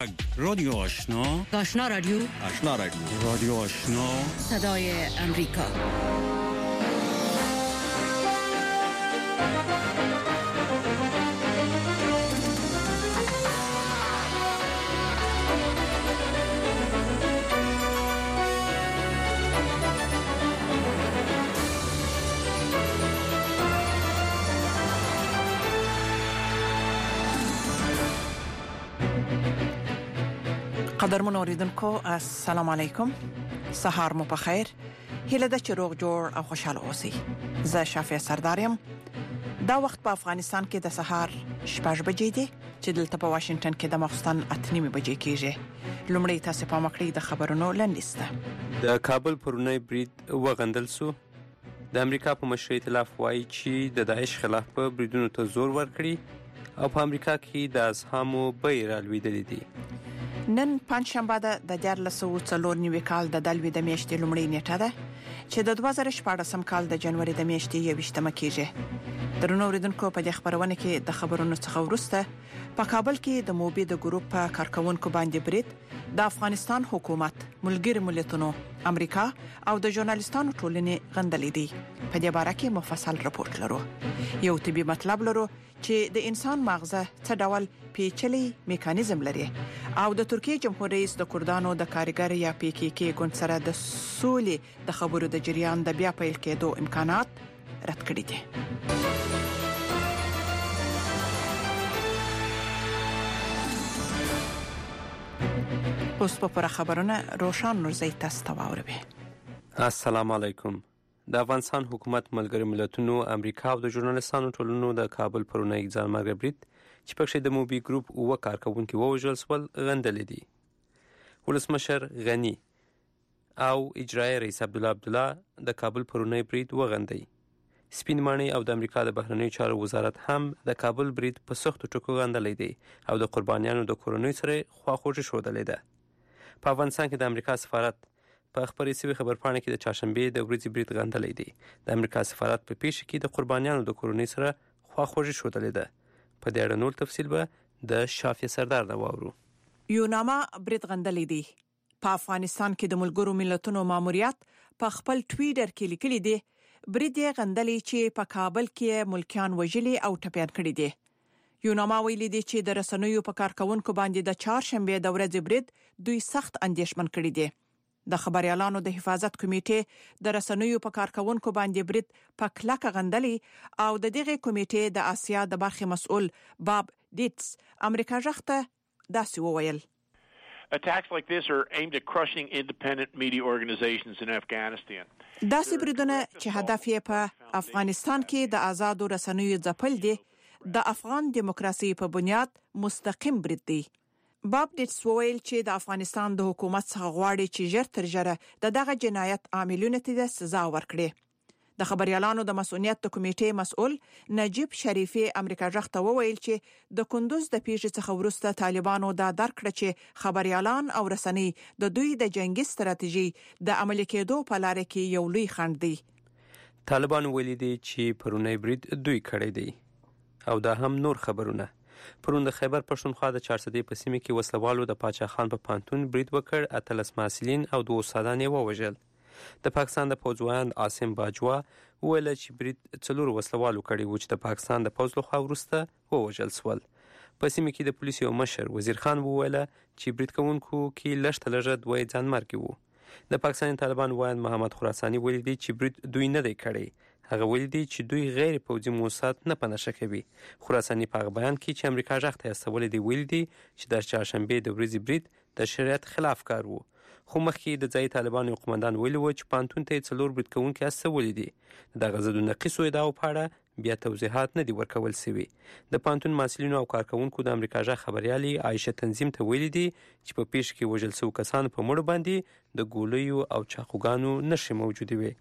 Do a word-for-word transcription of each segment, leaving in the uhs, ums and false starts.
رادیو آشنا آشنا رادیو آشنا رادیو رادیو آشنا صدای امریکا. قدرمن اوریدونکو السلام علیکم، سهار مو په خیر. هیله ده چې روغ جوړ او خوشاله اوسئ. زه شافعه سردارم. دا وخت په افغانستان کې د سهار شپږ بجې دي چې دلته په واشنگټن کې د ماخستن اته نیمې بجې کېږي. لومړی تاسو په مکړی د خبرونو لاندې د کابل پرونی برید وغندل سو. د امریکا په مشرۍ ائتلاف وایي چې د داعش خلاف په بریدونو ته زور ورکړي او په امریکا کې د ازهامو بیې رالوېدلې دي. نن پنځشنبه ده د دیارلس سوه څلور نوي کال د دلوي د میاشتې لومړۍ نیټه ده چې د دوه زره شپاړسم کال د جنوري د میاشتې یوویشتمه کېږي. درنو اوریدونکو، په دې خبرونه کې د خبرونو څخه وروسته په کابل کې د موبي د ګروپ په کارکونکو باندې برید د افغانستان حکومت، ملګری ملتونو، امریکا او د ژورنالیستانو ټولنې غندلې دي. په دې باره کې مفصل راپورټ لرو. یو طبي مطلب لرو چې د انسان مغزه څه ډول پیچلي میکانیزم لري او د ترکیه جمهور رئیس د کردانو د کارګر یا پی کی کی ګوند سره د سولې د خبرو د جریان د بیا پیل کېدو امکانات رد کړي دي. اوس په خبرونه روشن نورزی تاسو ته واوروي. السلام علیکم. د افغانستان حکومت، ملګری ملتونو، امریکا او د ژورنالیستانو ټولنو د کابل پرونی ځانمرګه برید چې پکې د موبي ګروپ اوه کارکونکي ووژل شول غندلې دي. ولسمشر غنی او اجرایي رئیس عبدالله عبدالله د کابل پرونی برید وغندي. سپین ماڼۍ او د امریکا د بهرنیو چارو وزارت هم د کابل برید په سختو ټکو غندلې دي او د قربانیانو د کورنۍ سره خواخوږي ښودلې ده. په افغانستان کې د امریکا سفارت په خبري سوي خبرپاڼه کې د چاشنبې د ورځې برید غندلې دي. د امریکا سفارت په پیښه کې د قربانیانو د کورنۍ سره خواخوږي ښودلې ده. په دې اړه نور تفصیل به د شافعه سردار نه واورو. یوناما برید غندلې دي. په افغانستان کې د ملګرو ملتونو ماموریت په خپل ټویټر کې لیکلي دي برید غندلې چې په کابل کې ملکیان وژلي او ټپيان کړي دي. یوناما ویلي دي چې د رسنیو په کارکونکو باندې د چهارشنبه د ورځې برید دوی سخت اندېښمن کړي دي. د خبريالانو د حفاظت کمیټې د رسنیو په کارکونکو باندې برید په کلکه غندلې او د دغه کمیټې د آسیا د برخې مسؤل باب ډیټس امریکا ژغته داسې وویل: Attacks like this are aimed at crushing independent media organizations in Afghanistan. داسې بریدونه چې هدف یې په افغانستان کې د آزادو رسنیو ځپل دي د افغان دیموکراسي په بنیاد مستقیم برید دی. باب ډیټس وویل چې د افغانستان د حکومت څخه غواړي چې ژر تر ژره د دغه جنایت عاملونو ته سزا ورکړي. د خبريالانو د مسؤلیت د کمیټې مسؤل نجیب شریفی امریکا ژغته وویل چې د کندوز د پیښې څخه وروسته طالبانو دا درک کړ چې خبريالان او رسنۍ د دوی د جنگي ستراتیژي د عملي کېدو په لار کې یو لوی خنډ دی. طالبان ویلي دي چې پرونی برید دوی کړی دی او دا هم نور خبرونه. پرون د خیبر پښتونخوا د چارسدې په سیمه کې وسلوالو د پاچا خان په پانتون برید وکړ. اتلس محصلین او دوه استادان یې ووژل. د پاکستان د پوځوان عاصم باجوا ویل چې برید څلور وسلوالو کړی و چې د پاکستان د پوځ لخوا وروسته ووژل شول. په سیمه کې د پولیسو یو مشر وزیر خان وویل چې برید کوونکو کې لږ لږه دوه ځانمرګي وو. د پاکستان طالبان وایي محمد خراساني ویل دي چې برید دوی نه دی کړی. هغه ویل دي چې دوی غیر پوځي موسسات نه پنهشه کوي. خراساني په بیان کې چې امریکا ژغته استول دي ویل دي چې د چهارشنبه د ورځې برید د شریعت خلاف کار وو. خو مخکې د ځای طالبانو قومندان ویل و چې پانتون ته څلور برید کوونکي استول دي. د غزو نقصو ادعا په اړه بیا توضیحات نه دي ورکول شوي. د پانتون مسؤلینو او کارکونکو د امریکا ژغ خبريالي عائشه تنظیم ته ویل دي چې په پیښه کې وژل شوي کسان په مړ باندې د ګولیو او چاقوګانو نښې موجود وي.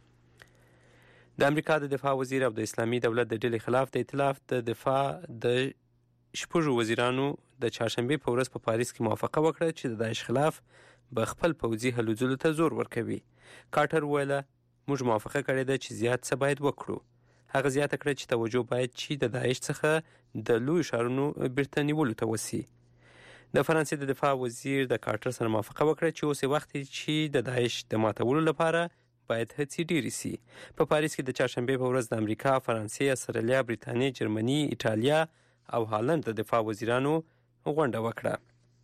د امریکا د دفاع وزیر او د اسلامي دولت د ډلې خلاف د ائتلاف د دفاع د شپږو وزیرانو د چهارشنبه په ورځ په پاریس کې موافقه وکړه چې د داعش خلاف به خپل پوځي هلو ځلو ته زور ورکوي. کارټر ویل موږ موافقه کړې ده چې زیات څه باید وکړو. هغه زیاته کړه چې توجه باید چې د داعش څخه د لوی ښارونو بیرته نیولو ته وسی. د فرانسې د دفاع وزیر د کارټر سره موافقه وکړه چې اوس وخت چې د داعش د ماتولو لپاره باید هڅې ډېرې سي. په پاریس کې د چهارشنبې په ورځ د امریکا، فرانسې، استرالیا، بریتانیا، جرمني، ایټالیا او هالند د دفاع وزیرانو غونډه وکړه.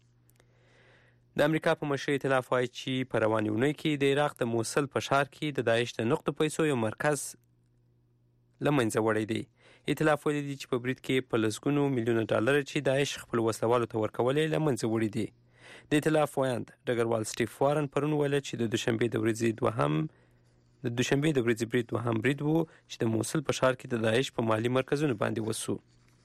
د امریکا په مشرۍ ائتلاف وایي چې په روانې اونۍ کې د عراق د موصل په ښار کې د داعش د نقطو پیسو یو مرکز له منځه وړی دی. ائتلاف ویلي دی چې په برید کې په لسګونو میلیونه ډالر چې داعش خپل وسلوالو ته ورکولې له منځه وړي دي. د ائتلاف ویاند ډګروال سټیف وارن پرون ویل چې د دوشنبې د ورځې دوهم د دوشنبې د ورځې برید دوهم برید وو چې د موصل په ښار کې د داعش په مالی مرکزونو باندې وسو.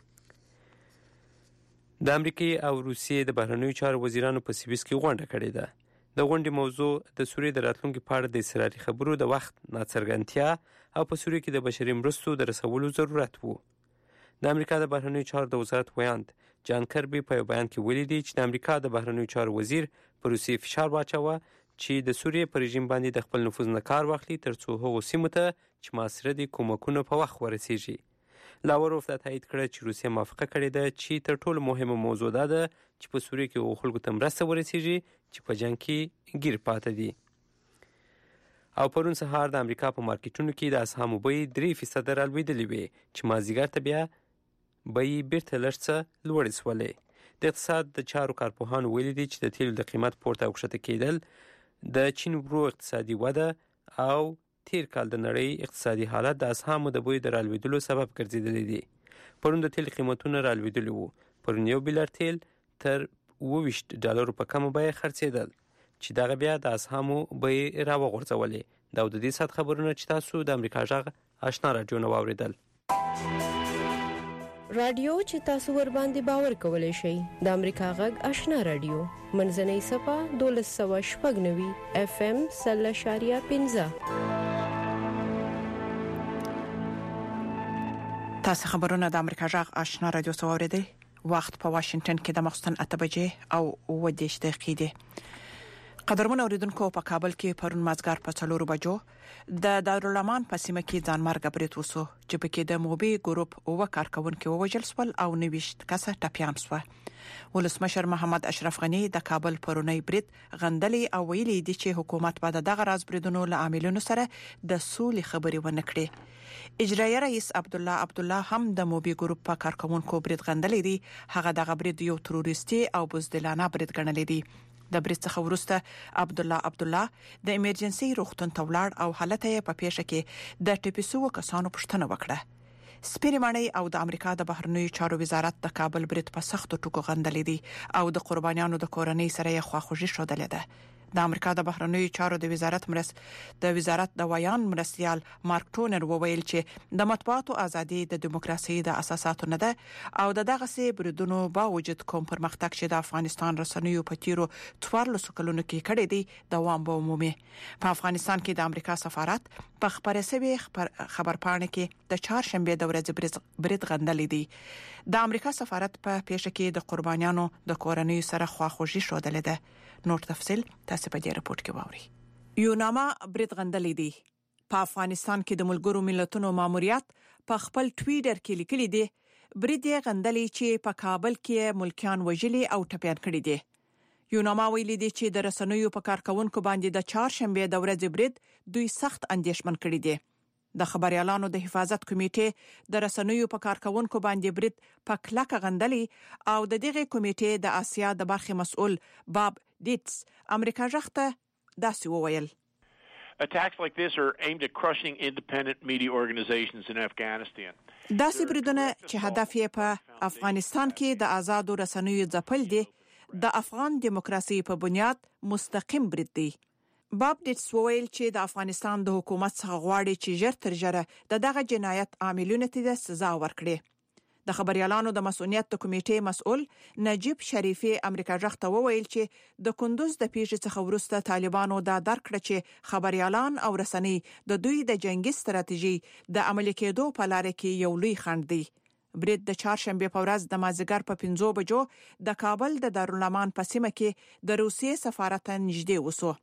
د امریکای او روسیې د بهرنیو چارو وزیرانو په سویس کې غونډه کړې ده. د غونډې موضوع د سوریې د راتلونکي په اړه د اضطراري خبرو د وخت ناڅرګندتیا او په سوریې کې د بشري مرستو د رسولو ضرورت وو. د امریکا د بهرنیو چارو د وزارت ویاند جان کربي په یو بیان کې ویلي دی چې د امریکا د بهرنیو چارو وزیر په روسیې فشار واچوه چې د سوریې په رژیم باندې د خپل نفوذ نه کار واخلي ترڅو هغو سیمو ته چې محاصره دي کومکونه په وخت ورسیږي. لاوروف دا تایید کړه چې روسیه موافقه کړې ده چې تر ټولو مهمه موضوع دا ده چې په سوریې کې هغو خلکو ته مرسته ورسیږي چې په جنګ کې ګیر پاتې دي. او پرون سهار د امریکا په مارکیټونو کې د اسهامو بیې درې فیصده رالوېدلې وې چې مازدیګر ته بیا بیې بیرته لږ څه لوړې شولې. د اقتصاد د چارو کارپوهانو ویلي دي چې د تیلو د قیمت پورته او کښته کېدل د چین ورو اقتصادي وده او تیر کال د نړۍ اقتصادي حالت د اسهامو د بیو د رالوېدلو سبب ګرځېدلی دی. پرون د تیل قیمتونه رالوېدلي وو. پرون یو بیلر تیل تر اوه ویشت ډالرو په کمه بیه خرڅېدل چې دغه بیا د اسهامو بیې راوغورځولې. دا د دې ساعت خبرونه چې تاسو د امریکا غږ آشنا راډیو نه واورېدل. رادیو چې تاسو ور باندې باور کولای شئ د امریکا غږ آشنا رادیو منځنۍ صفه دولس سوه شپږ نوي اف ام سل اشاریه پنځه. تاسو خبرونه د امریکا غږ آشنا رادیو څوریدي. وخت په واشنگټن کې د مخستن اته بجې او اوه دېرش دقیقې دي. قدرمن اوریدونکو په کابل کې پرون مازګار په څلورو بجو د دارالرحمن په سیمه کې ځانمرګ برید وسو چې پکې د موبي ګروپ اوه کارکونکو ووژل شول او نويشت کسه ټپيان شو. ولسمشر محمد اشرف غنی د کابل پرونی برید غندلې او ویلي دي چې حکومت به دغه راز بریدونو له عاملونو سره د سولې خبري ونه کړي. اجرایي رئیس عبد الله عبد الله هم د موبي ګروپ په کارکونکو برید غندلې دي. هغه دغه برید یو تروریستي او بزدلانه برید ګڼلی دی. د برید څخه وروسته عبد الله عبد الله د ایمرجنسي روغتون ته ولاړ او حالت یې په پیښه کې د ټپيسو کسانو پوښتنه وکړه. سپیرمانی او د امریکا د بهرنیو چارو وزارت د کابل برید په سخت ټکو غندلې دي او د قربانیانو د کورنۍ سره یې خواخوږي شودلې ده. د امریکا د بهرنیو چارو د وزارت مرس د وزارت د ویان مرستيال مارک ټونر وویل چې د مطبوعاتو ازادي د دیموکراسي د اساساتو نه ده او د دغه سي بریدونو باوجود کوم پرمختګ چې د افغانستان رسنیو په تیرو څوارلسو کلونو کې کړی دی دوام به عمومي. په افغانستان کې د امریکا سفارت په خبره سوي خبرپاڼه کې د چهارشنبه د ورځې برید غندلې دي. د امریکا سفارت په پیښه کې د قربانیانو د کورنۍ سره خواخوږي شودلې ده. نور تفصيل تاسو په دې رپورت کې واوري. یوناما برید غندلې دي. په افغانستان کې د ملګرو ملتونو ماموریت په خپل ټویټر کې لیکلي دي برید غندلې چې په کابل کې ملکیان وژلي او ټپيان کړي دي. یوناما ویلي دي چې د رسنیو په کارکونکو باندې د چهارشنبه د ورځې برید دوی سخت اندېښمن کړي دي. د خبريالانو د حفاظت کمیټې د رسنیو په کارکونکو باندې برید په کلکه غندلې او د دغه کمیټې د آسیا د برخې مسؤل باب ډیټس امریکا ژغته داسې وویل. Attacks like this are aimed at crushing independent media organizations in Afghanistan. داسې بریدونه چې هدف یې په افغانستان کې د آزادو رسنیو ځپل دي د افغان دیموکراسي په بنیاد مستقیم برید دی. باب ډیټس وویل چې د افغانستان د حکومت څخه غواړي چې ژر تر ژره د دغه جنایت عاملونو ته سزا ورکړي. د خبريالانو د مسؤلیت د کمیټې مسؤل نجیب شریفي امریکا ژغته وویل چې د کندوز د پیښې څخه وروسته طالبانو دا درک کړ چې خبريالان او رسنۍ د دوی د جنگي ستراتیژي د عملي کېدو په لار کې یو لوی خنډ دی. برید د چهارشنبه په ورځ د مازیګر په پنځو بجو د کابل د دارالرحمن په سیمه کې د روسیې سفارت نږدې وسو.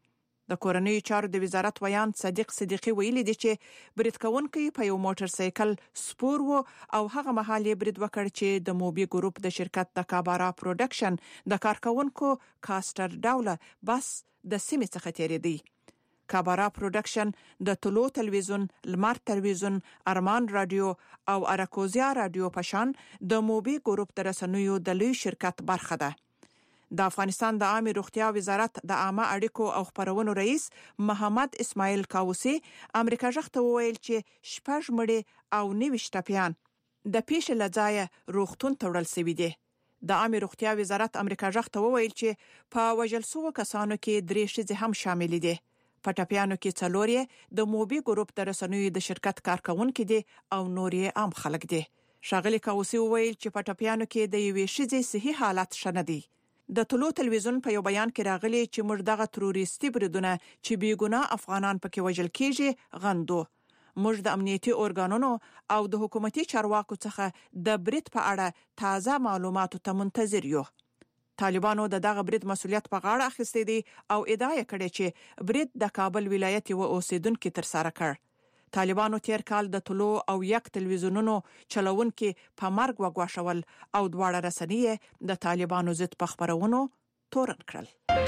د کورنۍ چارو د وزارت ویان صدیق صدیقی ویلي دی چې برید کوونکي په یو موټر سایکل سپور وو او هغه مهال یې برید وکړ چې د موبي ګروپ د شرکت د کابارا پروډکشن د کارکونکو کاستر ډاوله بس د سیمې څخه تیریدي. کابارا پروډکشن د طلوع تلویزیون، لمر تلویزیون، ارمان رادیو او اراکوزیا رادیو پشان د موبي ګروپ د رسنیو د لوی شرکت برخه ده. د افغانستان د عامه روغتیا وزارت د عامه اړیکو او خبرونو رئیس محمد اسماعیل کاوسی امریکا ژغ ته وویل چې شپږ مړي او نوي ټپيان د پیښې لځای روغتون ته وړل شوي دي. د عامه روغتیا وزارت امریکا ژغ ته وویل چې په وژل شوو کسانو کې درې ښځې هم شامل دي. په ټپيانو کې څلورې د موبي ګروپ د رسنیو د شرکت کارکونکو دي او نورې عام خلک دي. شاغلي کاوسی وویل چې په ټپيانو کې د یوې ښځې صحي حالت شنه دي. د طلوع تلویزیون په یو بیان کې راغلي چې موږ دغه تروریستي بریدونه چې بیګناه افغانان پکې وژل کیږي غندو. موږ د امنیتي اورګانونو او د حکومتي چارواکو څخه د برید په اړه تازه معلوماتو ته منتظر یو. طالبانو د دغه برید مسولیت په غاړه اخیستی دی او ادعا کړې چې برید د کابل ولایت و اوسیدونکو تر سره کړ. طالبانو تیر کال د طلوع او یک تلویزیونونو چلوونکو په مرګ وګواښول او دواړه رسنۍ د طالبانو ضد په خبرونو تورن کړل.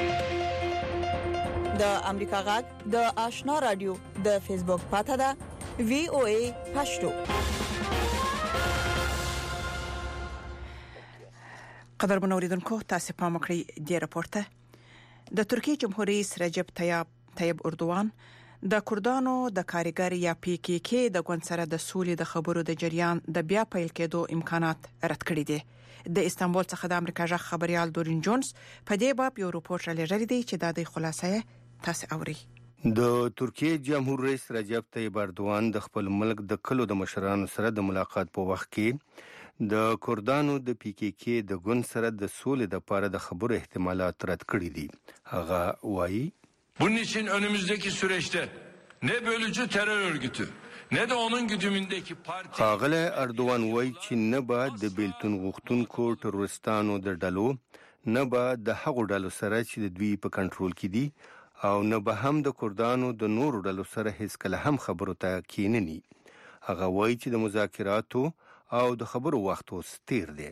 د امریکا غږ د آشنا رادیو د فیسبوک پاڼه ده وی او ای پښتو. قدر منوریدونکو تاسو په مکړی دی راپورته د ترکیه جمهوریت رئیس رجب طیب طیب اردوغان د کردانو د کارګر یا پی کې کې د ګوند سره د سولې د خبرو د جریان د بیا پیل کېدو امکانات رد کړي دي. د استانبول څخه د امریکا ژغ خبريال دورین جونز په دې باب یو راپور لري دی چې د دې خلاصې تاسو اوري. د ترکیه جمهوریت رئیس رجب طیب اردوغان د خپل ملک د کلو د مشرانو سره د ملاقات په وخت کې د کردانو د پی کې کې د ګوند سره د سولې د لپاره د خبرو احتمالات رد کړي دي. هغه وایي bunun için önümüzdeki süreçte ne bölücü terör örgütü ne de onun güdümündeki parti خاغله اردوغان وایي چې نه به د بیلتون غوښتونکو تروریستانو د ډلو نه به د هغو ډلو سره چې د دوی په کنټرول کې دي او نه به هم د کردانو د نورو ډلو سره هیڅ کله هم خبرو ته کینني. هغه وایي چې د مذاکراتو او د خبرو وخت اوس تیر دی.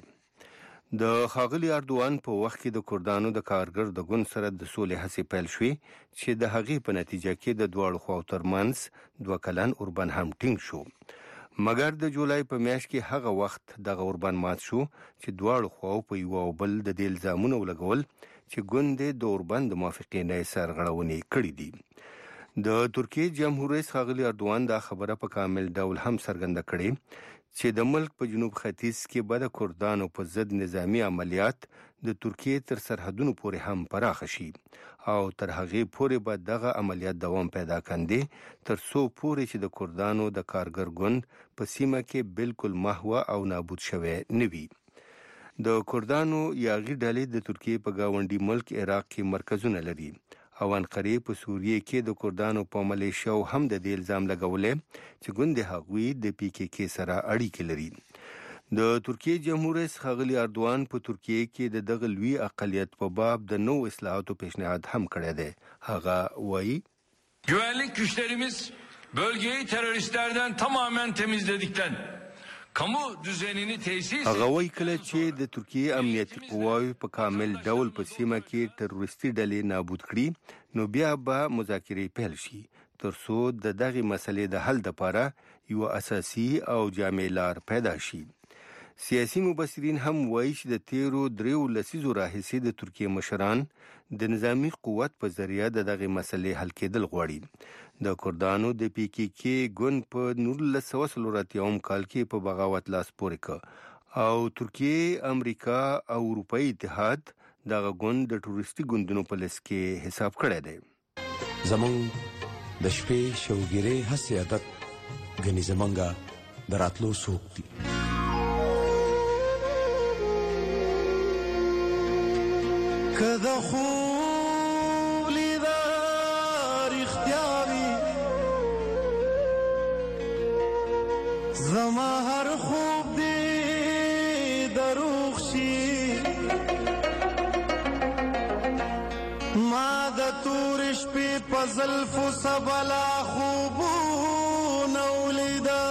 د خاغلی اردوغان په وخت کې د کردانو د کارګر د ګوند سره د سولې هڅې پیل شوې چې د هغې په نتیجه کې د دواړو خواو ترمنځ دوه کلن اوربند هم ټینګ شو. مګر د جولای په میاشت کې هغه وخت دغه اوربند مات شو چې دواړو خواو په یو بل د دې الزامونه ولګول چې ګوند د اوربند د موافقې نه سرغړونې کړې دي. د ترکیه جمهوریت خاغلی اردوغان دا خبره په کامل ډول هم څرګنده کړې چې د ملک په جنوب ختیځ کې به د کردانو په ضد نظامی عملیات د ترکیه تر سرحدونو پورې هم پراخ شي او تر هغې پورې به دغه عملیات دوام پیدا کړي تر څو پورې چې د کردانو د کارګر ګوند په سیمه کې بالکل محو او نابود شوی نه وي. د کردانو یاغي ډلې د ترکیه په گاونډي ملک عراق کې مرکزونه لري او انقره په سوریه کې د کردانو په ملیشیا هم د دې الزام لګولې چې ګوند هغوی د پی کې کې سره اړیکې لري. د ترکیه جمهوریت خاغلی اردوغان په ترکیه کې د دغه لوی اقلیت په باب د نو اصلاحاتو پیشنهاد هم کړی دی. هغه وایي güvenlik güçlerimiz bölgeyi teröristlerden tamamen temizledikten kamu düzenini tesis هغه وایي کله چې د ترکیه امنیتي قواوې په کامل ډول په سیمه کې تروریستي ډلې نابود کړي نو بیا به مذاکرې پیل شي تر څو د دغه مسلې د حل لپاره یو اساسي او جامع لار پیدا شي. سیاسي مبصرین هم وایي چې د تیرو دریو لسیزو راهیسې د ترکیه مشران د نظامی قوت په ذریعہ د دغه مسلې حل کېدل غواړي. د کردانو د پی کې کې ګوند په نولس سوه څلور اتیا کال کې په بغاوت لاس پورې کړ او ترکیه، امریکا او اروپאי اتحاد دغه ګوند د ټوریستي ګوندونو په لیست کې حساب کړی دی. زمون د شپې شوګيري هڅه عادت غني زمونږه دراتلو سوق دي. کدا خوب لیدار اختیاری زما هر خوب دی دروغ شي ما د تور شپې په زلفو سبلا خوبونه ولیده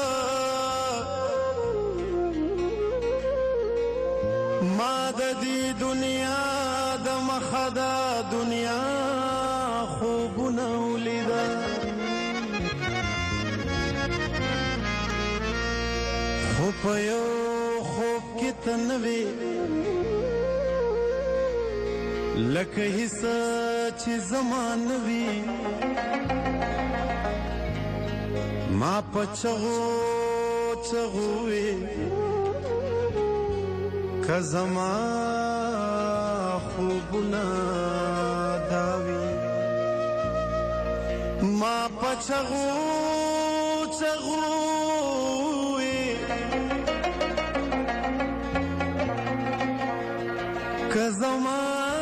ما د دې دنیا د مخه د دنیا خوبونه ولیده خو په یو خوب کې ته نه وې لکه حصہ چې زمان وی ما پچغو چغوي که زما خوبنا داوي ما پچغو چغوي که زما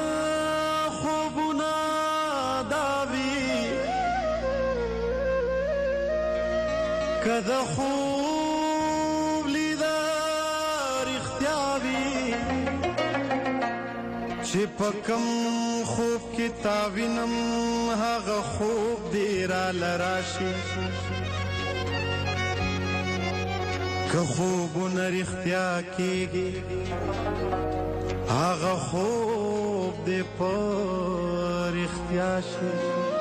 کده خوب لیدار اختیابی چه پکم خوب کی تاوینم هاغ خوب دیرا لراشی که خوب نر اختیا کیگی هاغ خوب دی پر اختیاشی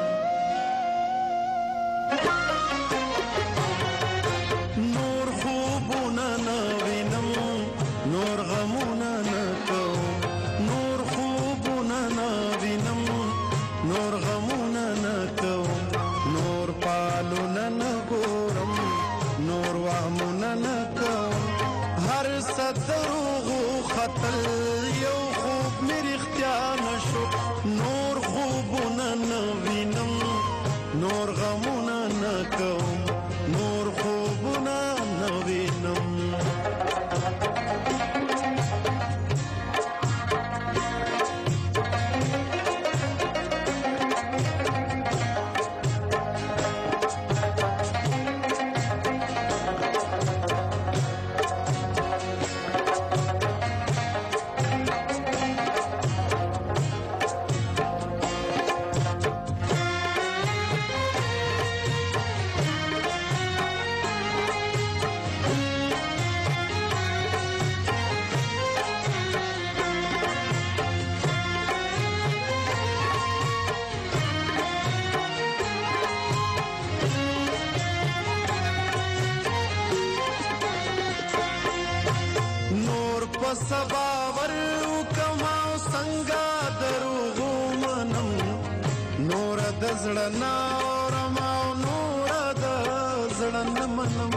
سباور کماو څنګه دروغو منم نور د زړه نور ما نور د زړه منم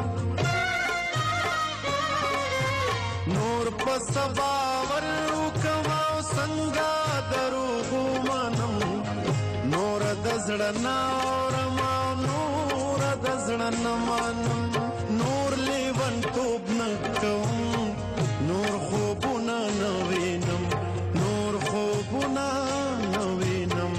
نور په سباور کماو څنګه دروغو منم نور د زړه نور ما نور د زړه منم نور لیوان توب نکوم نور خوبنا نوینم نور خوبنا نوینم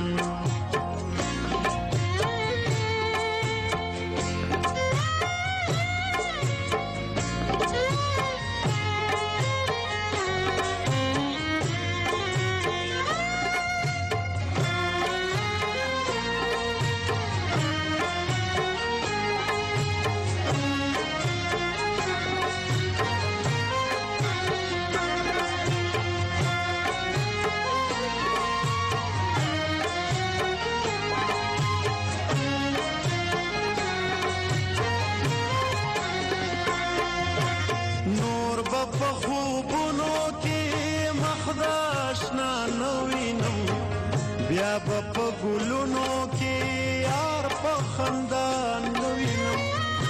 بیا په ګلونو کې یار په خندان وینم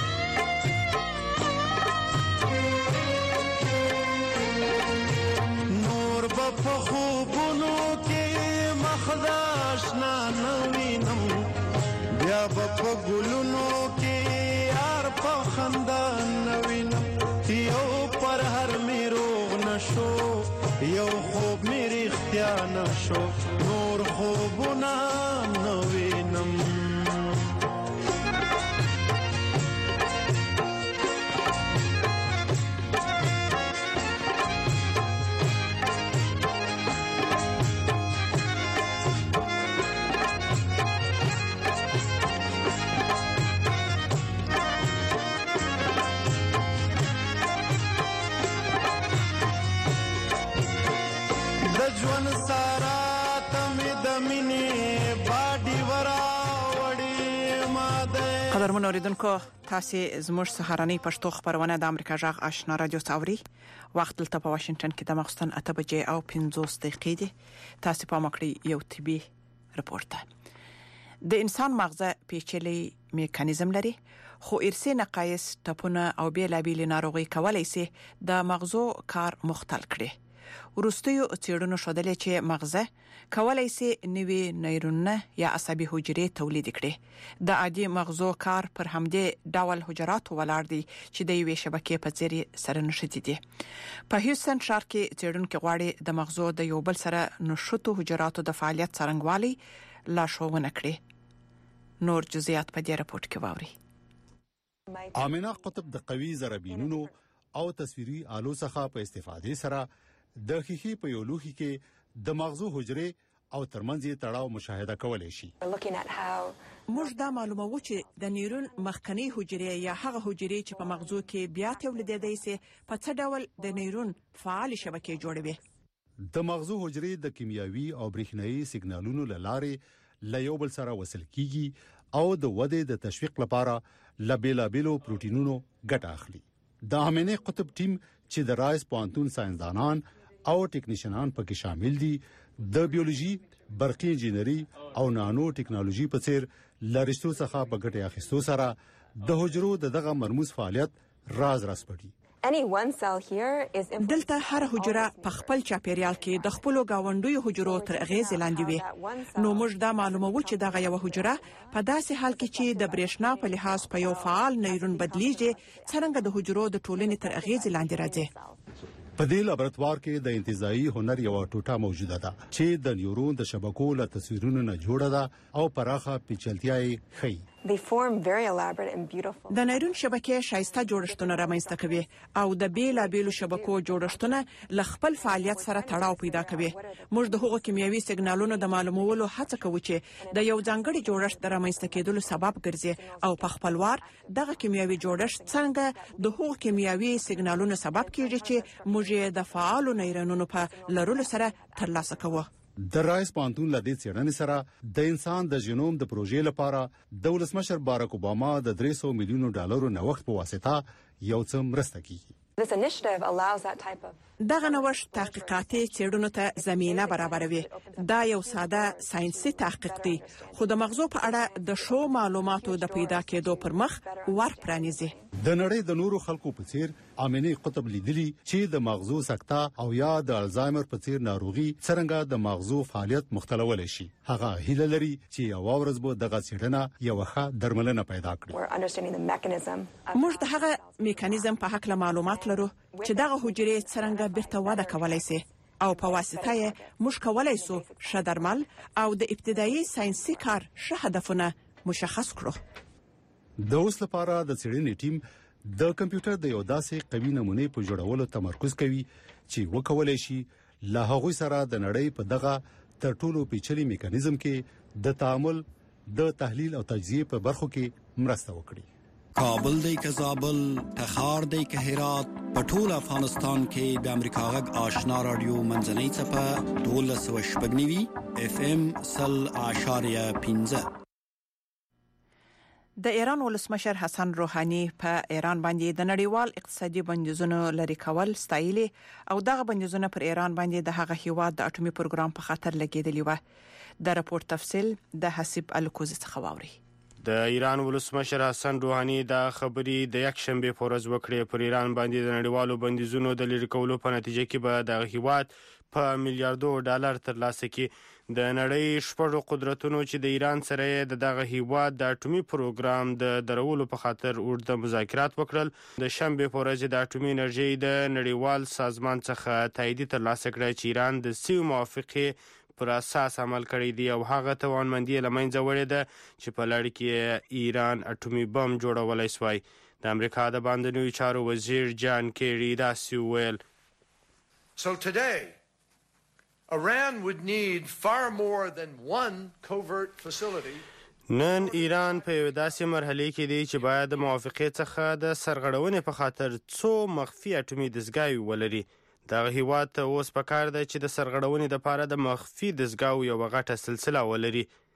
نور په خوبونو کې مخداش نه وینم بیا په ګلونو کې یار په خندان وینم یو پر هر می روغ نشو یو خوب می رښتیا نشو نور خوبونه نوینم قدرمن اوریدونکو تاسو زموږ سهارنۍ پښتو خبرونه د امریکا جغ آشنا رادیو څوري وخت دلته په واشنگټن کې د مخستن اته بجې او پنځوس دقیقې دي. تاسو په مکړی یو طبي رپورت. د انسان مغزه پیچلي میکانیزم لري، خو ارثي نقایص ټپونه او بیلابېل ناروغي کولای شي د مغزو کار مختل کړي. ورستیو څېړنو ښودلې چې مغزه کولای شي نوې نیورونونه یا عصبي حجرې تولید کړي. د عادي مغزو کار پر همدې ډول حجرات ولاړ دي چې د یوې شبکې په څیر سره نښتي دي. په هیوستن ښار کې څېړونکو غواړي د مغزو د یو بل سره نښتو حجراتو د فعالیت څرنګوالي لارښوونه کړي. نور جزئیات په دې راپورټ کې واوري. آمنه قطب د قوي ضربینونو او تصویري آلو څخه په استفادې سره د خېخي په یو لوخي کې د مغزو حجرې او ترمنځ یې تړاو مشاهده کولای شي. موږ دا معلومو چې د نیورون مخکنی حجرې یا هغه حجرې چې په مغزو کې بیا تولیدېدای شي په څه ډول د نیورون فعال شبکې جوړوي. د مغزو حجرې د کیمیاوي او برېښنايي سیګنالونو لارې له یو بل سره وصل کیږي او د ودې د تشویق لپاره له بیلابېلو پروتینونو ګټه اخلي. د آمنه قطب ټیم چې د رایس پوهنتون ساينسدانان او ټیکنیشنان پکې شامل دي د بیولوژي، برقي انجینری او نانو ټیکنالوژي په څیر لارښتو څخه په ګټه اخیستو سره د حجرو دغه مرموز فعالیت راز راز پټي. دلته هر حجره په خپل چاپیریال کې د خپل گاونډوي حجرو تر اغیز لاندې وي. نو موږ دا معلومو چې دغه یو حجره په داسې حال کې چې د برېښنا په لحاظ په یو فعال نیورون بدلیږي څنګه د حجرو د ټولنې تر اغیز لاندې راځي. په دې لابراتوار کې د انتزاعي هنر یو ټوټه موجوده ده چې د نیورون د شبکو له تصویرونو نه جوړه ده او پراخه پیچلتیا یې ښيي. د نیورون شبکې شایسته جوړښتونه رامنځته کوي او د بیلابېلو شبکو جوړښتونه له خپل فعالیت سره تړاو پیدا کوي. موږ د هغو کیمیاوي سیګنالونو د معلومولو هڅه کوو چې د یو ځانګړي جوړښت د رامنځته کېدلو سبب ګرځي او په خپلوار دغه کیمیاوي جوړښت څنګه د هغو کیمیاوي سیګنالونو سبب کیږي چې موږ د فعالو نیورونونو په لرلو سره ترلاسه کوو. د رایس پوهنتون له دې څېړنې سره د انسان د جینوم د پروژې لپاره د ولسمشر باراک اوباما د درې سوه میلیونو ډالرو نوښت په واسطه یو څه مرسته کوي. دغه نوښت تحقیقاتي څېړنو ته زمينه برابروي. دا یو ساده ساينسي تحقیق دی خو د مغزو په اړه د شو معلوماتو د پیدا کېدو پر مخ ور پرانیزي. د نړۍ د نورو خلکو په څیر آمنه قطب لیدلی چې د مغزو سکته او یا د الزایمر په څیر ناروغي څنګه د مغزو فعالیت مختلول شي. هغه هیله لري چې یو ورځ به دغه څېړنه یو ښه درملنه پیدا کړي. موږ د هغه میکانیزم په حق له معلومات لرو چې دغه حجرې څنګه بیرته وده کولای شي او په واسطه یې موږ کولای شو ښه درمل او د ابتدایي ساينسي کار ښه هدفونه مشخص کړو. د اوس لپاره د څېړنې ټیم د کمپیوټر د یو داسې قوي نمونې په جوړولو تمرکز کوي چې وکولای شي له هغه سره د نړۍ په دغه تر ټولو پیچلي میکانیزم کې د تعامل، د تحلیل او تجزیه په برخو کې مرسته وکړي. کابل دی که زابل، تخار دی که هرات، په ټول افغانستان کې د امریکا غږ آشنا رادیو منځنۍ څپه دولس سوه شپږ نوي اف ام سل اعشاریه پنځه. د ایران ولسمشر حسن روحاني په ایران باندې د نړیوال اقتصادي بندیزونو لري کول ستایلي او دغه بندیزونه پر ایران باندې د هغه هیواد د اټومي پروګرام په خطر لګیدلی و. د راپور تفصیل د حسیب الکوزي څخه واوري. د ایران ولسمشر حسن روحاني دا خبرې د یک شنبه په ورځ وکړې. پر ایران باندې د نړیوالو بندیزونو د لري کولو په نتیجه کې به د هیواد په میلیارډو ډالر ترلاسه کړي. د نړۍ شپږو قدرتونو چې د ایران سره د دغه هیواد د اټومي پروګرام د درولو په خاطر اوږده مذاکرات وکړل. د شنبه په ورځ د اټومي انرژي د نړیوال سازمان څخه تایید ترلاسه کړ چې ایران د سیو موافقه پر اساس عمل کړی دی او هغه توانمندي لمنځه وړې ده چې په لړ کې ایران اټومي بم جوړولای شوی. د امریکا د باندنیو چارو وزیر جان کیری داسې وویل. So today Iran would need far more than one covert facility. نن ایران په یو داسې مرحله کې دی چې باید د موافقې څخه د سرغړونې په خاطر څو مخفي اټومي دستګاوې ولري. دغه هیواد ته اوس پکار ده چې د سرغړونې لپاره د مخفي دستګاو یو غټه سلسله ولري.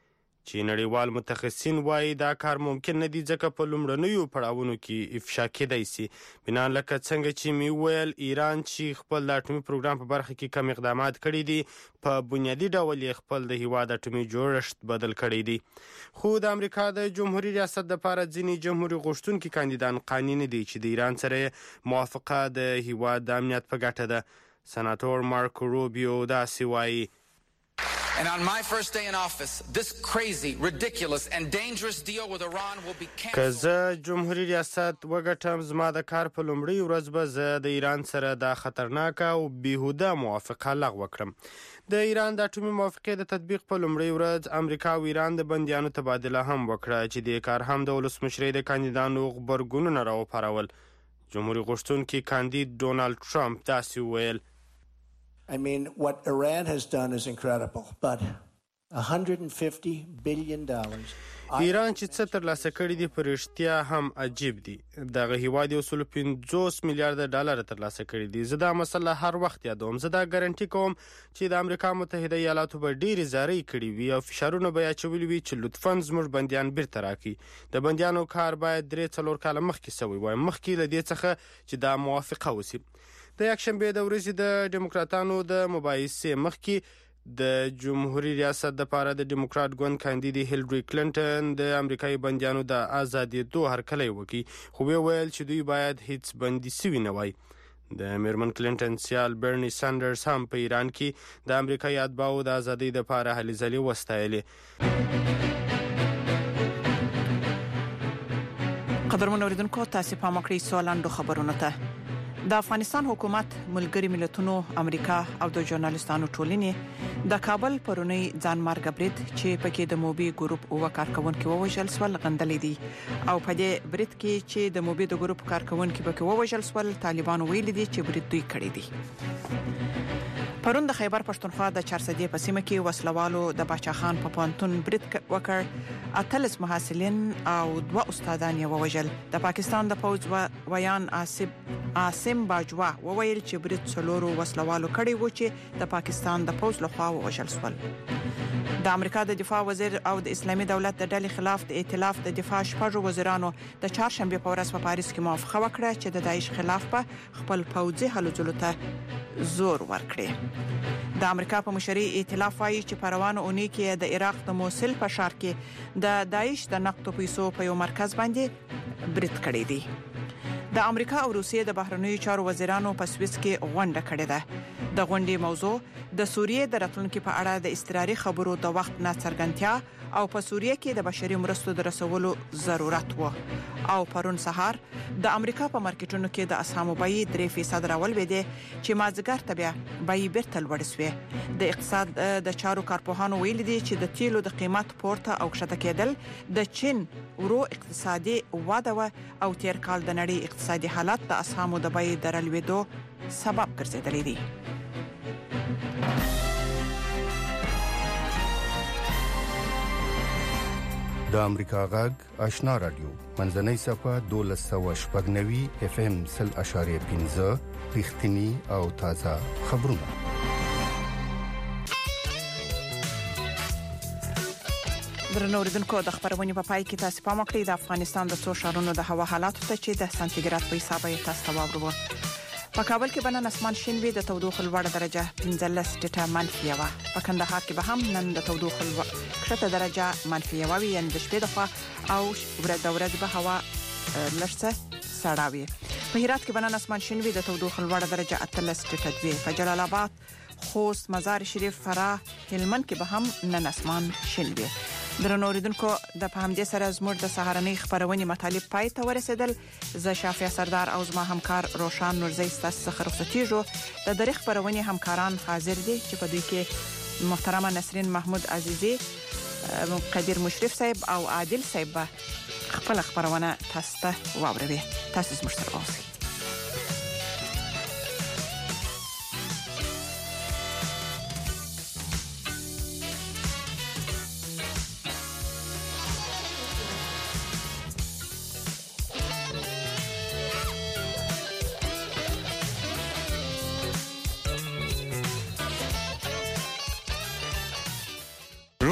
چې نړیوال متخصصین وایي دا کار ممکن نه دی ځکه په لومړنیو پړاوونو کې افشا کېدای شي. بنا لکه څنګه چې می ویل ایران چې خپل د اټومي پروګرام په برخه کې کم اقدامات کړي دي په بنیادي ډول یې خپل د هیواد اټومي جوړښت بدل کړی دی. خو د امریکا د جمهوریت ریاست لپاره ځینې جمهوریت غوښتونکي کاندیدان قانع نه دي چې د ایران سره موافقه د هیواد د امنیت په ګټه ده. سناتور مارکو روبیو داسې وایي: And on my first day in office, this crazy, ridiculous and dangerous deal with Iran will be cancelled. که زه جمهوریت ریاست وګټم زما د کار په لومړۍ ورځ به زه د ایران سره دا خطرناکه او بیهوده موافقه لغوه کړم. د ایران د اټومي موافقې د تطبیق په لومړۍ ورځ امریکا او ایران د بندیانو تبادله هم وکړه چې دې کار هم د ولسمشرۍ د کاندیدانو غبرګونونه راوپارول. جمهوریت غوښتونکي کاندید ډونالد ټرمپ داسې وویل: I mean, what Iran has done is incredible, but one hundred fifty billion dollars. ایران چې څه ترلاسه کړي دي په رښتیا هم عجیب دي. دغه هیواد یو سل پنځوس میلیارډ ډالر ترلاسه کړي دي. زه دا مسله هر وخت یادوم. زه دا ګارنټي کوم چې د امریکا متحده ایالاتو به ډېرې زارۍ کړي وي او فشارونه به یې اچولي وي چې لطفاً زموږ بندیان بیرته راکړي. د بندیانو کار باید درې څلور کاله مخکې سوی وای، مخکې له دې څخه چې دا موافقه وشي. د یکشنبې د ورځې د ډیموکراتانو د مباحثې مخکې د جمهوریت ریاست لپاره د ډیموکرات ګوند کاندیدې هیلری کلینټن د امریکایي بندیانو د آزادېدو هرکلی وکړي، خو ویې ویل چې دوی باید هیڅ بندي سوي نه وای. د میرمن کلینټن سیال برني سانډرز هم په ایران کې د امریکایي اتباعو د ازادۍ لپاره هلې ځلې وستایلې. قدرمن اوریدونکو، تاسو پام وکړئ سوالندو خبرونه ته. د افغانستان حکومت، ملګری ملتونو، امریکا او د ژورنالیستانو ټولنې د کابل پرونی ځان مارګ برید چې پکې د موبي ګروپ او کارکونکو ووژل سول غندلې دي او په دې برید کې چې د موبي د ګروپ کارکونکو پکې ووژل سول، طالبان ویل دي چې برید دوی کړی دي. پرون د خیبر پښتونخوا د چارسدې په سیمه کې وسلوالو د باچا خان په پانتون برید وکړ. اتلس محصلین او دوه استادان یې ووژل. د پاکستان د پوز ویان آصف عاصم باجوا وویل چې برید څلورو وسلوالو کړی و چې د پاکستان د پوز لخوا ووژل شول. د امریکا د دفاع وزیر او د اسلامي دولت د ډلې خلاف د ائتلاف د دفاع شپږ وزیرانو د چهارشنبه په ورځ په پاریس کې موافقه وکړه چې د داعش خلاف په خپل پوځي هلو ځلو ته زور ورکړي. د امریکا په مشري ائتلاف وايي چې په روانه اونۍ کې د عراق د موصل په ښار کې د داعش د نقد پیسو په یو مرکز باندې برید کړی دی. د امریکا او روسیې د بهرنیو چارو وزیرانو په سویس کې غونډه کړې ده. د غونډې موضوع د سوریې د راتلونکو په اړه د استقراري خبرو د وخت نه څرګندتیا او په سوریې کې د بشري مرستو د رسولو ضرورت و. او پرون سهار د امریکا په مارکیټونو کې د اسهامو بیې درې فیصد راول ویدي چې مازګر ته بیا بیې بیرته لوړ شوې. د اقتصاد د چارو کارپوهانو ویل دي چې د تیلو د قیمت پورته او کښته کېدل د چین ورو اقتصادي واده و او تیر کال د نړۍ اقتصادي حالت د اسهامو د بیې درلوېدو سبب ګرځېدلی دی. د امریکا غږ آشنا رادیو منځنۍ صفه دولس سوه شپږ نوي اف ام سل اشاریه پنځه رښتینی او تازه خبرونه. درنو اوریدونکو، د خبرونې په پای کې تاسو پام وکړئ د افغانستان د څو ښارونو د هوا حالات ته چې د سانتیګراد په حساب یې تاسو واورو. په کابل کې بنن اسمان شین وي، د تودوخې لوړه درجه پنځلس ټیټه منفي یوه. په کندهار کې به هم نن د تودوخې کښته درجه منفي یوه وي، یعنې د شپې د خوا او ورځ د ورځ به هوا لږ څه سړه وي. په هرات کې بنن اسمان شین وي، د تودوخې لوړه درجه اتلس ټیټه دوه. په جلال آباد، خوست، مزار شریف، فراه، هلمند کې به هم نن اسمان شین وي. درنو اوریدونکو، د په همدې سره زموږ د سهارنۍ خبرونې مطالب پای ته ورسېدل. زه شافیا سردار او زما همکار روشان نورزی ستاسو څخه رخصتېږو. د درې خبرونې همکاران حاضر دي چې په دوی کې محترمه نسرین محمود عزیزی، قدیر مشرف صاحب او عادل صاحب خپل خبرونه تاسو ته واوروي. تاسو زموږ سره اوسئ.